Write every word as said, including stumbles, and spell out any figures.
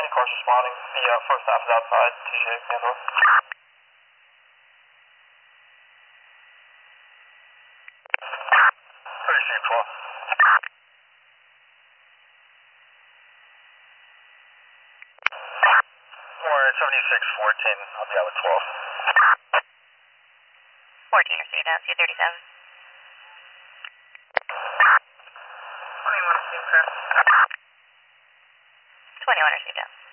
cars responding. The uh, first half is outside. T J, handle. thirty-two twelve. More seventy-six fourteen. I'll be out with twelve. fourteen or three down, two thirty-seven. twenty-one, same craft. twenty-one or three down.